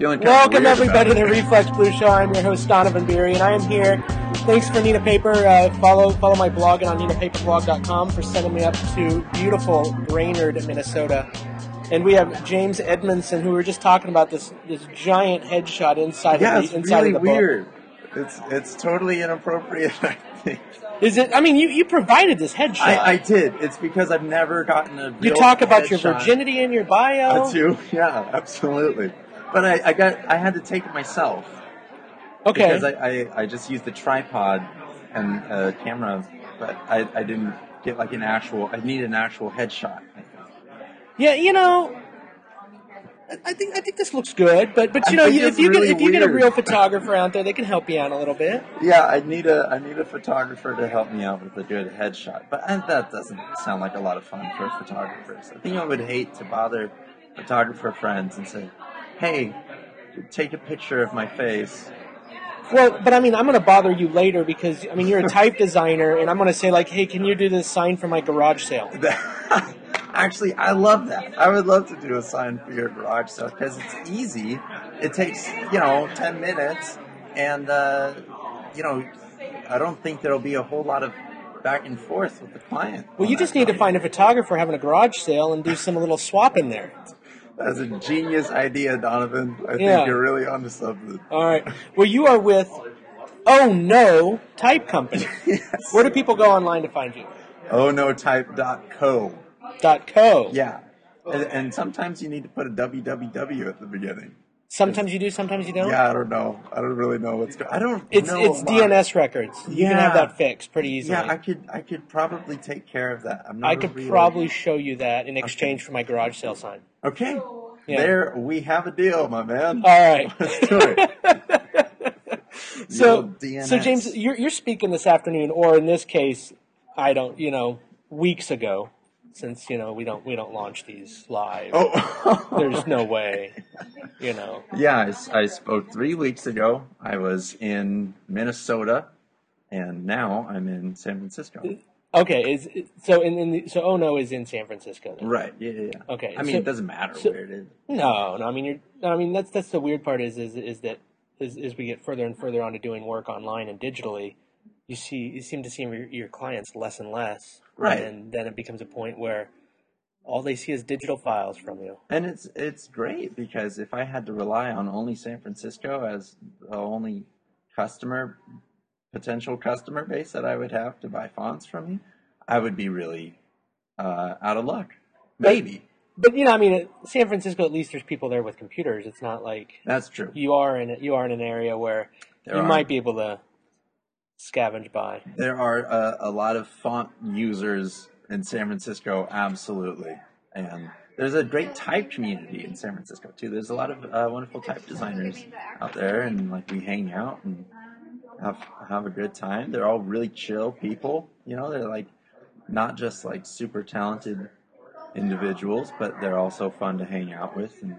Welcome, everybody, to Reflex Blue Show. I'm your host, Donovan Beery, and I am here. Thanks for Nina Paper. Follow my blog on ninapaperblog.com for sending me up to beautiful Brainerd, Minnesota. And we have James Edmondson, who we were just talking about this giant headshot inside of the really book. Weird. It's totally inappropriate, I think. Is it? I mean, you provided this headshot. I did. It's because I've never gotten a real You talk about headshot. your virginity in your bio. I do. Yeah, absolutely. But I had to take it myself. Okay. Because I just used the tripod and a camera, but I didn't get like an actual. I needed an actual headshot. Yeah, I think this looks good, but if you get a real photographer out there, they can help you out a little bit. Yeah, I need a photographer to help me out with a good headshot, but that doesn't sound like a lot of fun for photographers. I think I would hate to bother photographer friends and say, "Hey, take a picture of my face." Well, but I mean, I'm going to bother you later because you're a type designer, and I'm going to say like, "Hey, can you do this sign for my garage sale?" Actually, I love that. I would love to do a sign for your garage sale because it's easy. It takes, 10 minutes. And, I don't think there'll be a whole lot of back and forth with the client. Well, you just need to find a photographer having a garage sale and do some little swap in there. That's a genius idea, Donovan. I think you're really onto something. All right. Well, you are with Oh No Type Company. Yes. Where do people go online to find you? ohnotype.co. .co. Yeah. And sometimes you need to put a www at the beginning. Sometimes you do, sometimes you don't? Yeah, I don't know. I don't really know what's going on. It's DNS records. You can have that fixed pretty easily. Yeah, I could probably take care of that. I could probably show you that in exchange for my garage sale sign. Okay. Yeah. There, we have a deal, my man. All right. Let's do it. So James, you're speaking this afternoon, or in this case, weeks ago. Since we don't launch these live. Oh, there's no way. Yeah, I spoke 3 weeks ago. I was in Minnesota, and now I'm in San Francisco. Okay, so Oh No is in San Francisco then. Right. Yeah. Okay. It doesn't matter where it is. No. That's the weird part is that as we get further and further on to doing work online and digitally, you seem to see your clients less and less. Right. And then it becomes a point where all they see is digital files from you. And it's great because if I had to rely on only San Francisco as the only potential customer base that I would have to buy fonts from me, I would be really out of luck. Maybe. But San Francisco, at least there's people there with computers. It's not like that's true. You are in an area where might be able to scavenge by. There are a lot of font users in San Francisco, absolutely. And there's a great type community in San Francisco, too. There's a lot of wonderful type designers out there, and we hang out and have a good time. They're all really chill people. They're not just super talented individuals, but they're also fun to hang out with. And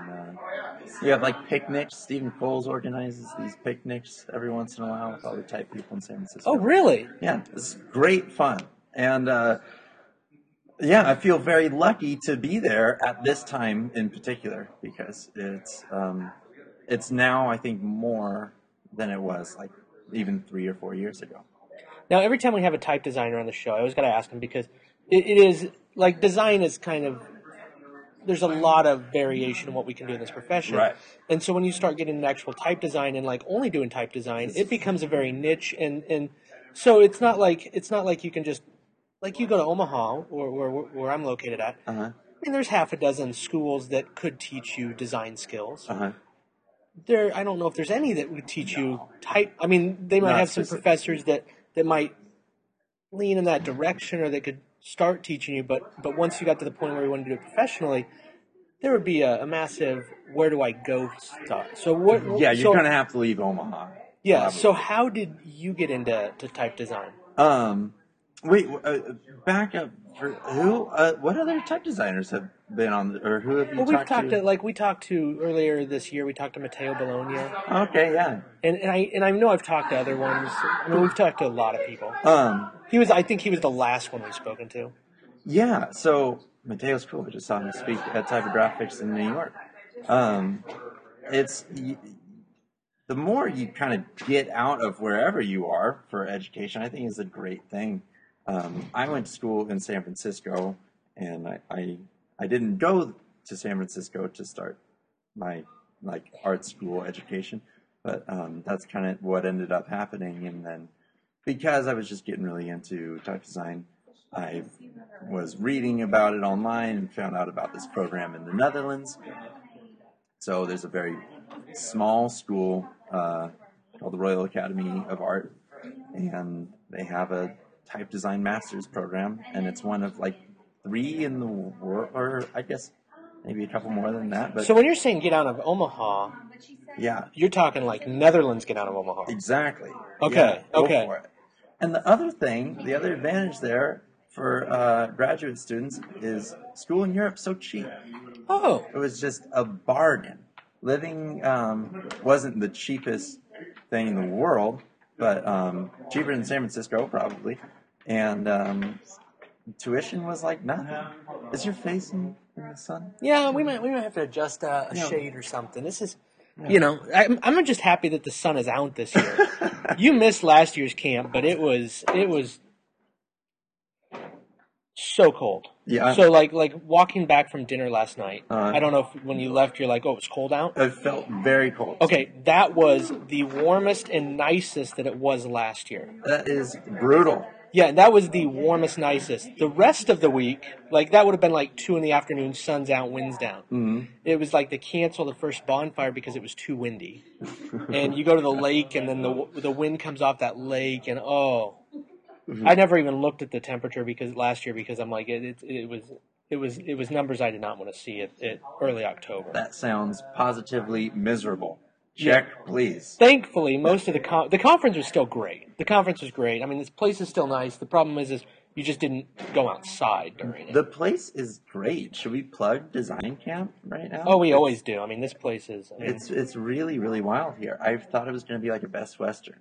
we have picnics. Stephen Coles organizes these picnics every once in a while with all the type people in San Francisco. Oh, really? Yeah, it's great fun. And I feel very lucky to be there at this time in particular because it's now I think more than it was even 3 or 4 years ago. Now, every time we have a type designer on the show, I always got to ask him because it is design is kind of. There's a lot of variation in what we can do in this profession. Right. And so when you start getting into actual type design and only doing type design, it becomes a very niche and so it's not like you can just you go to Omaha or where I'm located at. Uh-huh. There's half a dozen schools that could teach you design skills. Uh-huh. I don't know if there's any that would teach you type. They might have some professors that might lean in that direction or they could start teaching you, but once you got to the point where you wanted to do it professionally, there would be a massive where do I go stuff. So what? Yeah, you're gonna have to leave Omaha. Yeah. Probably. So how did you get into type design? Wait, back up. For who? What other type designers have been on, or who have you talked to? We talked to earlier this year. We talked to Matteo Bologna. Okay, yeah. And I know I've talked to other ones. We've talked to a lot of people. I think he was the last one we've spoken to. Yeah. So Matteo's cool. I just saw him speak at Typographics in New York. it's the more you kind of get out of wherever you are for education, I think is a great thing. I went to school in San Francisco, and I didn't go to San Francisco to start my like art school education, but that's kind of what ended up happening. And then because I was just getting really into type design, I was reading about it online and found out about this program in the Netherlands. So there's a very small school called the Royal Academy of Art, and they have a type design master's program, and it's one of like 3 in the world, or I guess maybe a couple more than that. But So when you're saying get out of Omaha, yeah, you're talking like Netherlands get out of Omaha. exactly. Okay, Yeah, go okay. for it. And the other thing, the other advantage there for graduate students is school in Europe so cheap. Oh, It was just a bargain. Living wasn't the cheapest thing in the world, but cheaper than San Francisco probably. And tuition was like nothing. Is your face in the sun? yeah. We might have to adjust a shade or something. This is, I'm just happy that the sun is out this year. You missed last year's camp, but it was so cold. Yeah. So like walking back from dinner last night. I don't know if when you left you're like, oh, it was cold out. It felt very cold. Okay, that was the warmest and nicest that it was last year. That is brutal. Yeah, that was the warmest, nicest. The rest of the week, like that would have been like 2 PM, sun's out, winds down. Mm-hmm. It was like they canceled the first bonfire because it was too windy. And you go to the lake, and then the wind comes off that lake, and Mm-hmm. I never even looked at the temperature because I'm like it was numbers I did not want to see at early October. That sounds positively miserable. Check, please. Thankfully, most of the conference was still great. The conference was great. I mean, this place is still nice. The problem is you just didn't go outside during it. The place is great. Should we plug Design Camp right now? Oh, we always do. I mean, this place is. It's really, really wild here. I thought it was going to be like a Best Western.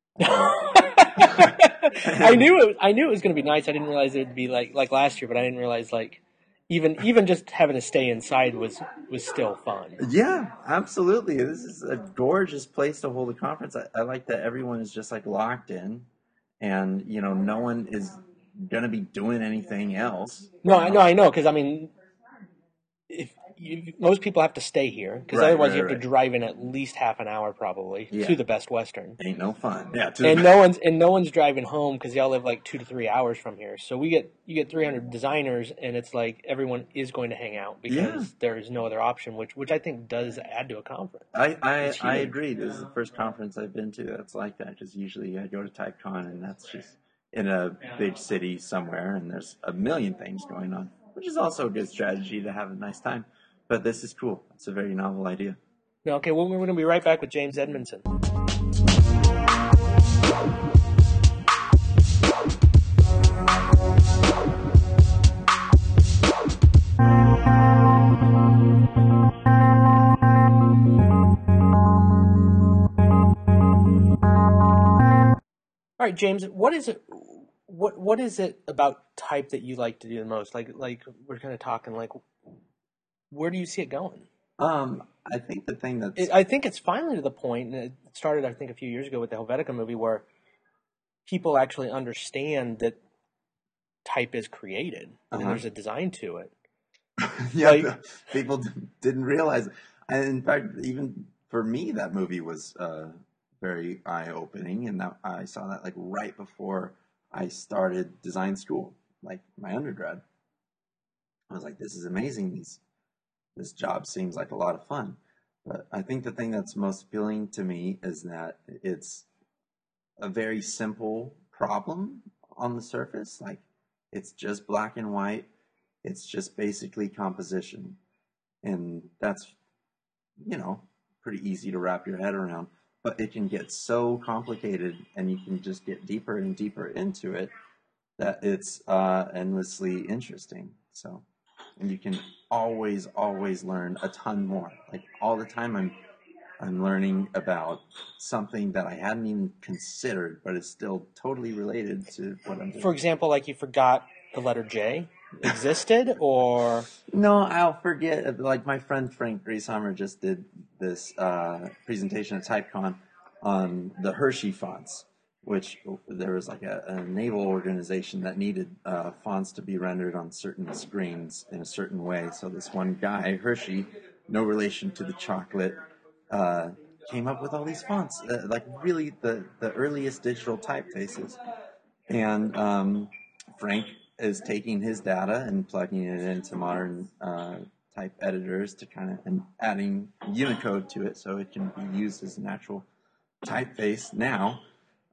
I knew it was going to be nice. I didn't realize it would be like last year, but I didn't realize like even just having to stay inside was still fun. Yeah, absolutely. This is a gorgeous place to hold a conference. I like that everyone is just like locked in, and no one is going to be doing anything else. No, I know because I mean, if most people have to stay here because otherwise you have to drive in at least half an hour probably to the Best Western. Ain't no fun. Yeah, no one's driving home because y'all live like 2 to 3 hours from here. So you get 300 designers, and it's like everyone is going to hang out because there is no other option, which I think does add to a conference. I agree. This is the first conference I've been to that's like that, because usually I go to TypeCon and that's just in a big city somewhere, and there's a million things going on, which is also a good strategy to have a nice time. But this is cool. It's a very novel idea. Okay, well, we're going to be right back with James Edmondson. All right, James, what is it? What is it about type that you like to do the most? Like we're kind of talking like. Where do you see it going? I think the thing I think it's finally to the point, and it started, I think, a few years ago with the Helvetica movie, where people actually understand that type is created, and there's a design to it. Yeah, people didn't realize. And in fact, even for me, that movie was very eye-opening, and I saw that like right before I started design school, like my undergrad. I was like, this is amazing. This job seems like a lot of fun. But I think the thing that's most appealing to me is that it's a very simple problem on the surface. Like, it's just black and white. It's just basically composition. And that's, pretty easy to wrap your head around. But it can get so complicated, and you can just get deeper and deeper into it, that it's endlessly interesting. So... And you can always learn a ton more. Like all the time I'm learning about something that I hadn't even considered, but is still totally related to what I'm doing. For example, like you forgot the letter J existed, or... No, I'll forget. Like my friend Frank Grieshammer just did this presentation at TypeCon on the Hershey fonts, which there was like a naval organization that needed fonts to be rendered on certain screens in a certain way. So this one guy, Hershey, no relation to the chocolate, came up with all these fonts, like really the earliest digital typefaces. And Frank is taking his data and plugging it into modern type editors to kind of, and adding Unicode to it so it can be used as an actual typeface now.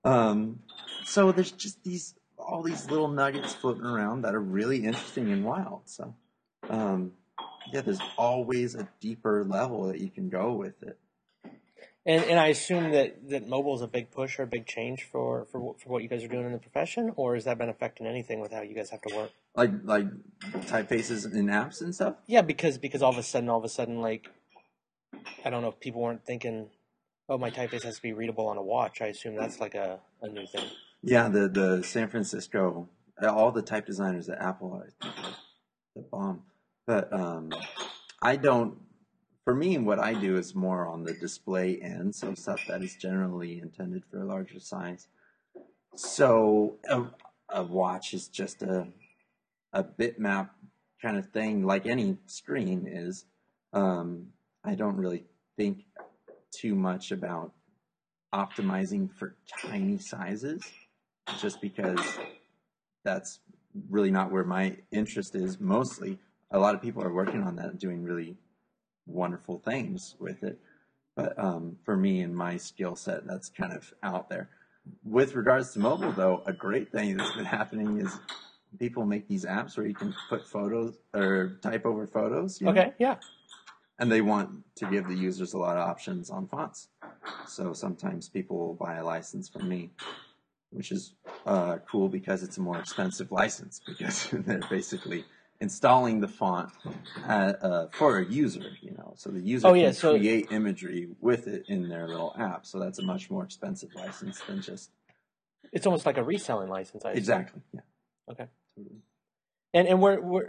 So there's just all these little nuggets floating around that are really interesting and wild. So yeah, there's always a deeper level that you can go with it. And I assume that mobile is a big push or a big change for what you guys are doing in the profession, or has that been affecting anything with how you guys have to work? Like typefaces in apps and stuff? Yeah, because all of a sudden, like, I don't know if people weren't thinking, oh, my typeface has to be readable on a watch. I assume that's like a new thing. Yeah, the San Francisco, all the type designers at Apple are the bomb. But I don't. For me, what I do is more on the display end, so stuff that is generally intended for a larger size. So a watch is just a bitmap kind of thing, like any screen is. I don't really think too much about optimizing for tiny sizes, just because that's really not where my interest is mostly. A lot of people are working on that and doing really wonderful things with it. But for me and my skill set, that's kind of out there. With regards to mobile, though, a great thing that's been happening is people make these apps where you can put photos or type over photos. Okay, yeah. And they want to give the users a lot of options on fonts. So sometimes people will buy a license from me, which is cool because it's a more expensive license, because they're basically installing the font for a user, so the user can create imagery with it in their little app. So that's a much more expensive license than just. It's almost like a reselling license, I assume. Exactly. Yeah. Okay. And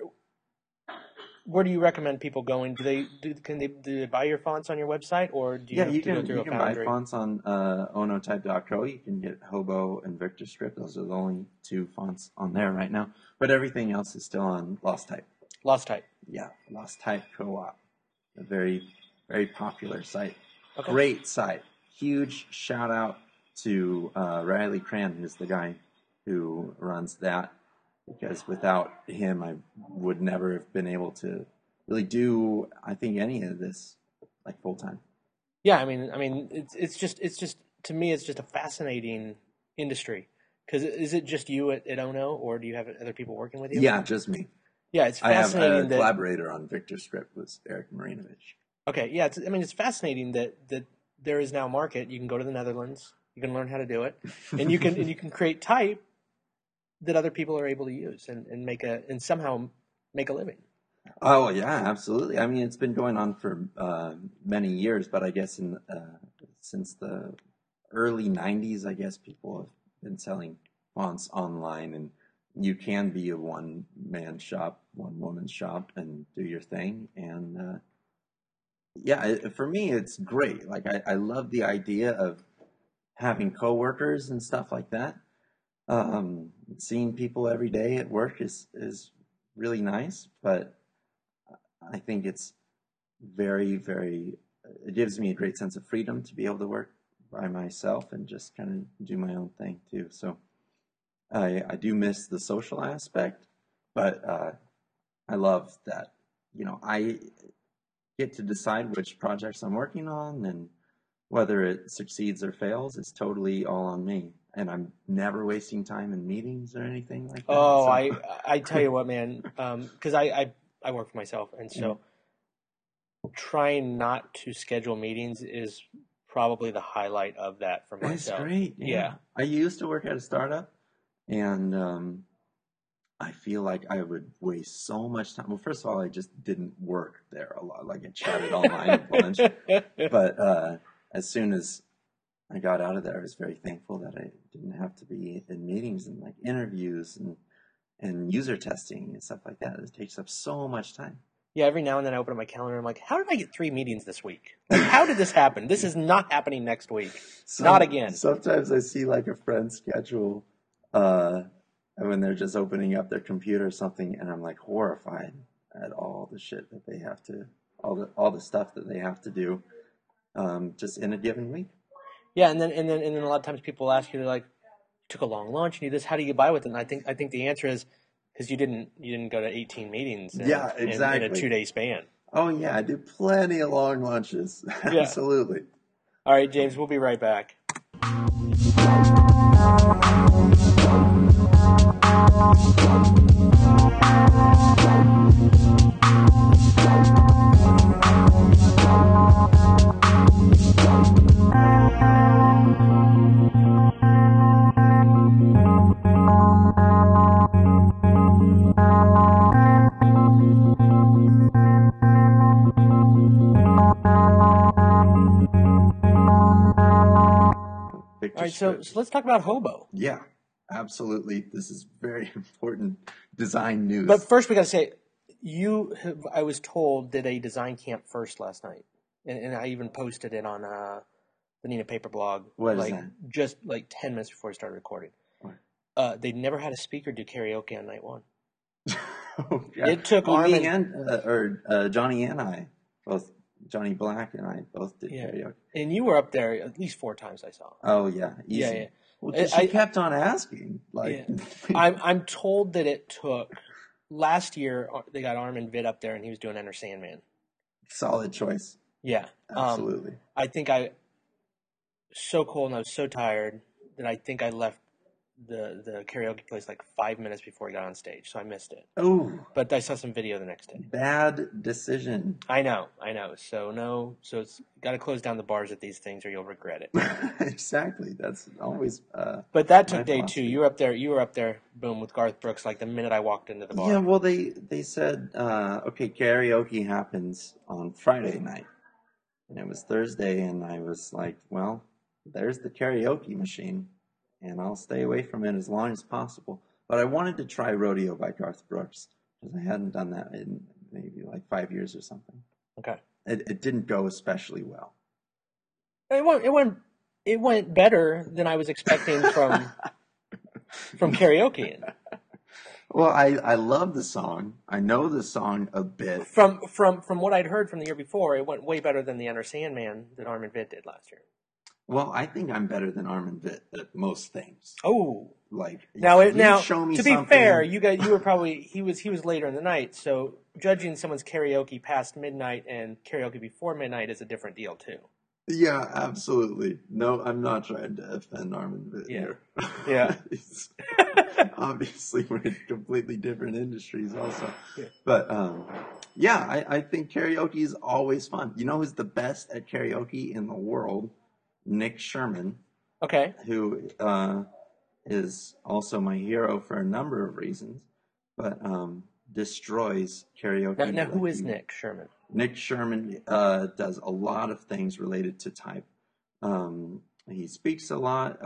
where do you recommend people going? Do they buy your fonts on your website, or do you have to go through a foundry? Buy fonts on onotype.co. You can get Hobo and VictorScript. Those are the only two fonts on there right now. But everything else is still on Lost Type. Lost Type. Yeah, Lost Type Co-op. A very, very popular site. Okay. Great site. Huge shout out to Riley Cran, who's the guy who runs that. Because without him, I would never have been able to really do, I think, any of this like full time. Yeah, I mean, it's just to me, it's just a fascinating industry. Because is it just you at Ono, or do you have other people working with you? Yeah, just me. Yeah, it's fascinating. I have a collaborator on VictorScript was Eric Marinovich. Okay, yeah, it's fascinating that there is now a market. You can go to the Netherlands, you can learn how to do it, and you can create type that other people are able to use and somehow make a living. Oh yeah, absolutely. I mean, it's been going on for many years, but I guess since the early '90s, I guess people have been selling fonts online, and you can be a one-man shop, one-woman shop, and do your thing. And for me, it's great. Like I love the idea of having coworkers and stuff like that. Seeing people every day at work is really nice, but I think it's very, very, it gives me a great sense of freedom to be able to work by myself and just kind of do my own thing too. So I do miss the social aspect, but I love that, I get to decide which projects I'm working on, and whether it succeeds or fails is totally all on me. And I'm never wasting time in meetings or anything like that. Oh, so. I tell you what, man, because I work for myself, and so trying not to schedule meetings is probably the highlight of that for myself. It's great. Yeah. I used to work at a startup, and I feel like I would waste so much time. Well, first of all, I just didn't work there a lot. Like I chatted online a bunch. But as soon as I got out of there, I was very thankful that I didn't have to be in meetings and like interviews and user testing and stuff like that. It takes up so much time. Yeah, every now and then I open up my calendar and I'm like, how did I get 3 meetings this week? Like, how did this happen? This is not happening next week. Not again. Sometimes I see like a friend's schedule when they're just opening up their computer or something, and I'm like horrified at all the shit that they have to, all the stuff that they have to do just in a given week. Yeah, and then a lot of times people ask you, they're like, you took a long lunch, you do this, how do you get by with it? And I think the answer is because you didn't go to 18 meetings in a 2-day span. Oh yeah, I do plenty of long lunches. Yeah. Absolutely. All right, James, we'll be right back. All right, so let's talk about Hobo. Yeah, absolutely. This is very important design news. But first, we got to say, I was told, did a design camp first last night, and I even posted it on the Nina Paper blog. What is that? Just like 10 minutes before I started recording. They'd never had a speaker do karaoke on night one. Oh, yeah. It took Johnny and I both. Johnny Black and I both did karaoke. And you were up there at least 4 times, I saw. Oh, yeah. Easy. Yeah. Well, she kept on asking. I'm told that it took... Last year, they got Armin Vitt up there, and he was doing Enter Sandman. Solid choice. Yeah. Absolutely. I think so cold and I was so tired that I think I left the karaoke place like 5 minutes before he got on stage, so I missed it. Oh. But I saw some video the next day. Bad decision. I know. So it's got to close down the bars at these things or you'll regret it. Exactly. That's always But that took day 2. You were up there, boom, with Garth Brooks like the minute I walked into the bar. Yeah, well they said okay, karaoke happens on Friday night. And it was Thursday and I was like, well, there's the karaoke machine. And I'll stay away from it as long as possible. But I wanted to try Rodeo by Garth Brooks because I hadn't done that in maybe like 5 years or something. Okay. It didn't go especially well. It went better than I was expecting from karaoke. Well, I love the song. I know the song a bit. From what I'd heard from the year before, it went way better than the Enter Sandman that Armin Vitt did last year. Well, I think I'm better than Armin Vitt at most things. Oh, like now show me to something. Be fair, you were probably he was later in the night, so judging someone's karaoke past midnight and karaoke before midnight is a different deal too. Yeah, absolutely. No, I'm not trying to offend Armin Vitt here. Yeah. Obviously, we're in completely different industries also. Yeah. But I think karaoke is always fun. You know who's the best at karaoke in the world? Nick Sherman, okay, who is also my hero for a number of reasons, but destroys karaoke. Now who is Nick Sherman? Nick Sherman does a lot of things related to type. He speaks a lot,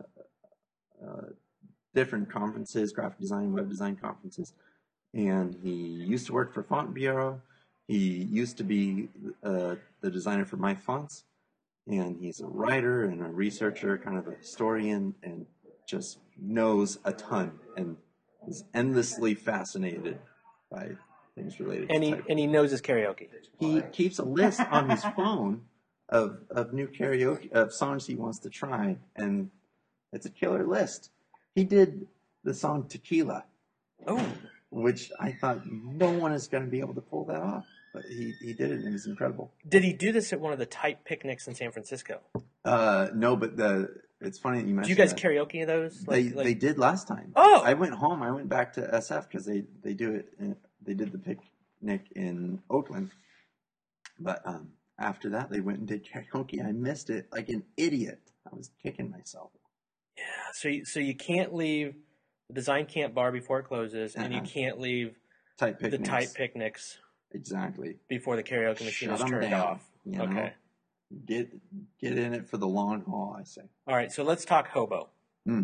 different conferences, graphic design, web design conferences, and he used to work for Font Bureau. He used to be the designer for My Fonts. And he's a writer and a researcher, kind of a historian, and just knows a ton and is endlessly fascinated by things related to type. And he knows his karaoke. He keeps a list on his phone of new karaoke, of songs he wants to try, and it's a killer list. He did the song Tequila, which I thought no one is going to be able to pull that off. But he did it, and it was incredible. Did he do this at one of the type picnics in San Francisco? No, but it's funny that you mentioned. Do you guys karaoke those? They did last time. Oh, I went home. I went back to SF because they do it. They did the picnic in Oakland, but after that they went and did karaoke. I missed it like an idiot. I was kicking myself. Yeah. So you can't leave the design camp bar before it closes, and you can't leave the type picnics. Exactly. Before the karaoke machine is turned off. Okay. Get in it for the long haul, I say. All right, so let's talk Hobo. A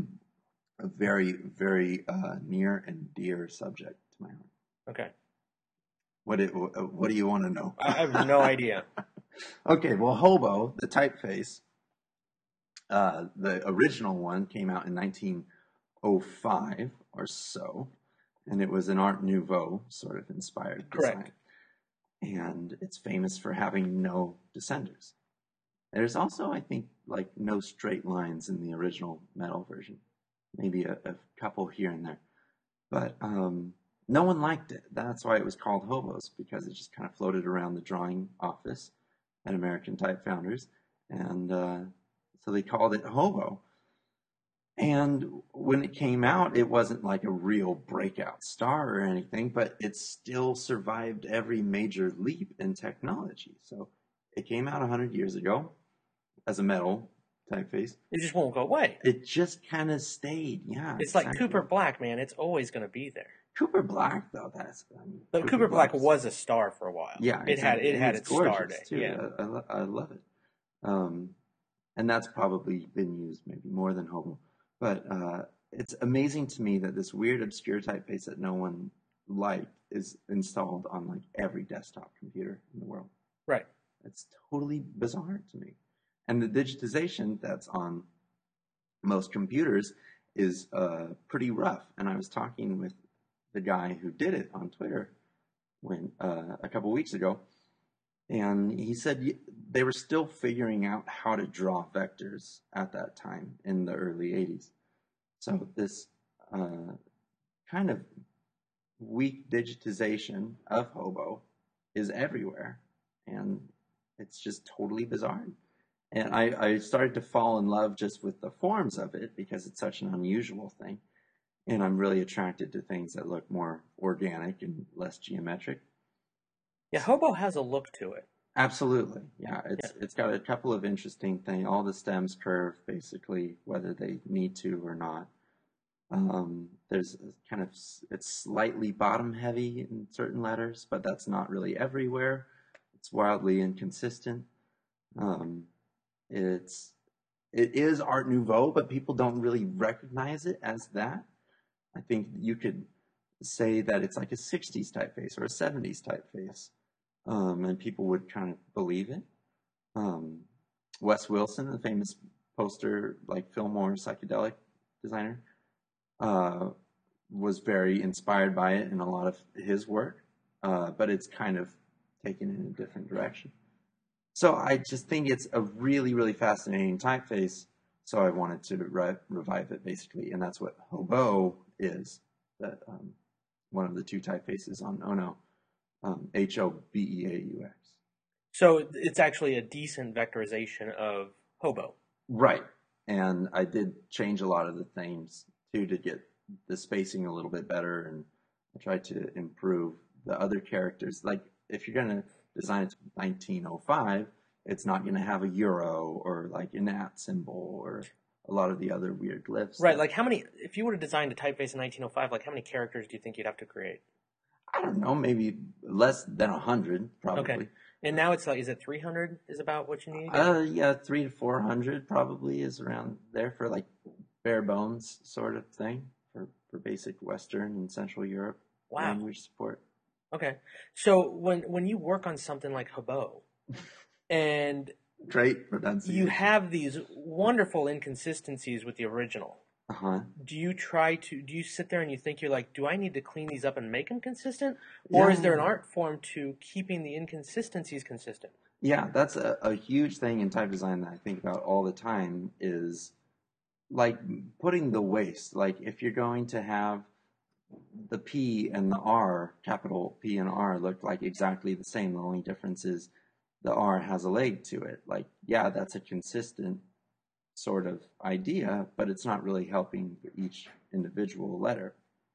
very, very near and dear subject to my heart. Okay. What do you want to know? I have no idea. Okay, well, Hobo, the typeface, the original one came out in 1905 or so, and it was an Art Nouveau sort of inspired design. Correct. And it's famous for having no descenders. There's also, I think, like no straight lines in the original metal version. Maybe a couple here and there. But no one liked it. That's why it was called Hobos, because it just kind of floated around the drawing office at American Type Founders. And so they called it Hobo. And when it came out, it wasn't like a real breakout star or anything, but it still survived every major leap in technology. So it came out 100 years ago as a metal typeface. It just won't go away. It just kind of stayed, yeah. It's like Cooper Black, man. It's always going to be there. Cooper Black, though, but Cooper Black was a star for a while. Yeah, exactly. it had its star day. Too. Yeah, I love it. And that's probably been used maybe more than Hobo. But it's amazing to me that this weird, obscure typeface that no one liked is installed on like every desktop computer in the world. Right. It's totally bizarre to me. And the digitization that's on most computers is pretty rough. And I was talking with the guy who did it on Twitter a couple weeks ago, and he said they were still figuring out how to draw vectors at that time in the early 80s. So this kind of weak digitization of Hobo is everywhere, and it's just totally bizarre. And I started to fall in love just with the forms of it because it's such an unusual thing. And I'm really attracted to things that look more organic and less geometric. Yeah, Hobo has a look to it. Absolutely. Yeah, it's got a couple of interesting things. All the stems curve, basically, whether they need to or not. There's kind of, it's slightly bottom heavy in certain letters, but that's not really everywhere. It's wildly inconsistent. It is Art Nouveau, but people don't really recognize it as that. I think you could say that it's like a 60s typeface or a 70s typeface, and people would kind of believe it. Wes Wilson, the famous poster, like Fillmore psychedelic designer, was very inspired by it in a lot of his work, but it's kind of taken in a different direction. So I just think it's a really, really fascinating typeface. So I wanted to revive it, basically, and that's what Hobo is. That one of the two typefaces on Ono, Hobeaux. So it's actually a decent vectorization of Hobo. Right, and I did change a lot of the themes too to get the spacing a little bit better, and I tried to improve the other characters. Like if you're gonna design it to 1905, it's not going to have a euro or like an at symbol or a lot of the other weird glyphs. Right, like how many, if you were to design a typeface in 1905, like how many characters do you think you'd have to create? I don't know, maybe less than 100, probably. Okay. And now it's like, is it 300 is about what you need? Yeah, 300 to 400 probably is around there for like bare bones sort of thing for basic Western and Central Europe language support. Okay. So when you work on something like Hobo, and great pronunciation, you have these wonderful inconsistencies with the original. Uh-huh. Do you sit there and you think, you're like, do I need to clean these up and make them consistent? Or is there an art form to keeping the inconsistencies consistent? Yeah, that's a huge thing in type design that I think about all the time is like putting the waste. Like if you're going to have the P and the R, capital P and R, look like exactly the same. The only difference is the R has a leg to it. Like, yeah, that's a consistent sort of idea, but it's not really helping each individual letter.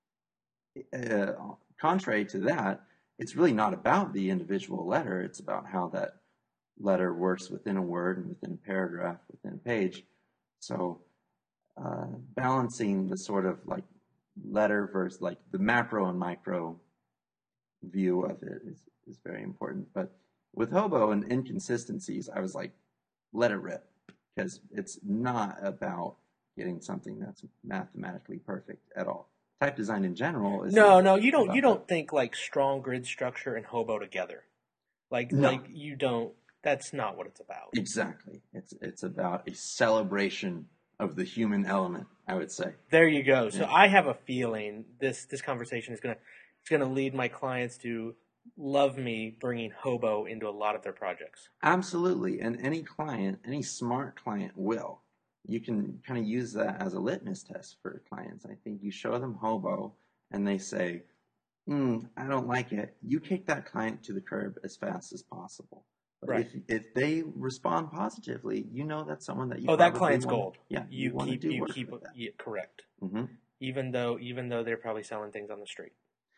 Contrary to that, it's really not about the individual letter. It's about how that letter works within a word and within a paragraph, within a page. So balancing the sort of like letter versus like the macro and micro view of it is very important. But with Hobo and inconsistencies, I was like, let it rip, because it's not about getting something that's mathematically perfect at all. type design in general is No, you about don't think like strong grid structure and hobo together. No. Like you don't. That's not what it's about. Exactly. It's about a celebration of the human element, I would say. There you go. So Yeah. I have a feeling this conversation is gonna lead my clients to love me bringing hobo into a lot of their projects. Absolutely. And any client, any smart client will. You can kind of use that as a litmus test for clients. I think you show them hobo and they say, I don't like it. You kick that client to the curb as fast as possible. But Right. if they respond positively, you know that's someone that you Oh, that probably client's wanna- gold. Yeah, You want to keep do work with that. yeah, correct. Mm-hmm. Even though they're probably selling things on the street.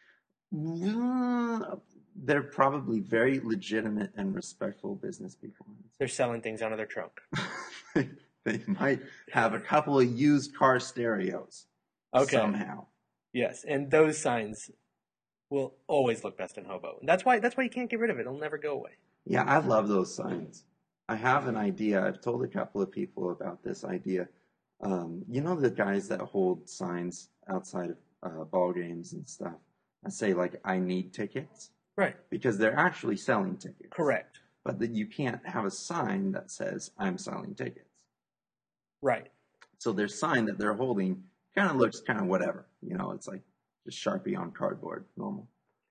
They're probably very legitimate and respectful business people. They're selling things out of their trunk. They might have a couple of used car stereos Okay. somehow. Yes, and those signs will always look best in hobo. And that's why you can't get rid of it. It'll never go away. Yeah, I love those signs. I have an idea. I've told a couple of people about this idea. You know the guys that hold signs outside of ball games and stuff that say like "I need tickets" Right. because they're actually selling tickets. Correct. But that you can't have a sign that says "I'm selling tickets." Right. So their sign that they're holding kind of looks kind of whatever. You know, it's like just Sharpie on cardboard, normal.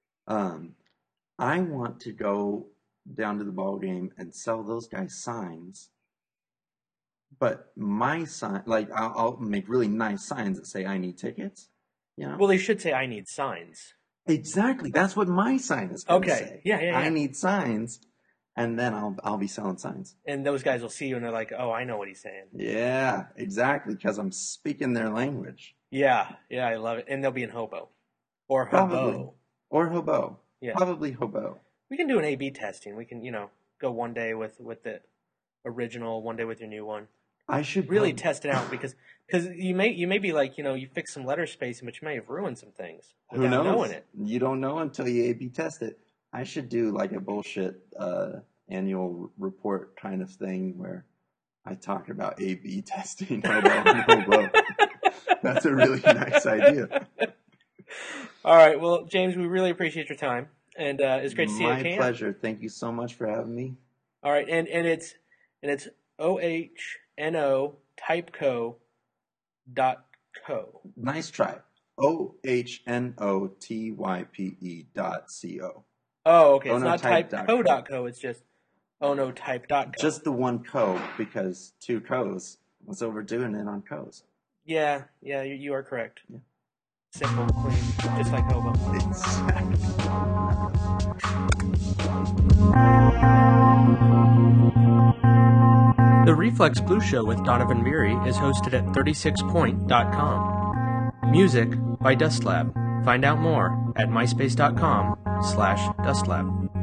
I want to go down to the ball game and sell those guys signs. But my sign, like I'll make really nice signs that say "I need tickets." You know? Well, they should say I need signs. Exactly. That's what my sign is going to Okay. say. Yeah. I need signs, and then I'll be selling signs. And those guys will see you and they're like, "Oh, I know what he's saying." Yeah, exactly. Because I'm speaking their language. Yeah, I love it. And they'll be in hobo. Or hobo. Probably. Or hobo. Yeah. Probably hobo. We can do an A/B testing. We can, go one day with the original, one day with your new one. I should Really test it out because you may be like, you fix some letter spacing, but you may have ruined some things Who without knows? knowing it. You don't know until you A/B test it. I should do like a bullshit annual report kind of thing where I talk about A/B testing hobo and hobo. That's a really nice idea. All right. Well, James, we really appreciate your time. And it's great to see you at My camp. pleasure. Thank you so much for having me. All right. And it's OHNO typeco.co. Nice try. OHNOTYPE.co. Oh, okay. It's not Onotype.co. typeco.co. It's just onotype.co. Just the one co because two co's. What's overdoing it on co's? Yeah, you are correct. Yeah. Simple, clean, just like hobo. Exactly. The Reflex Blue Show with Donovan Beery is hosted at 36point.com. Music by Dustlab. Find out more at myspace.com/Dustlab.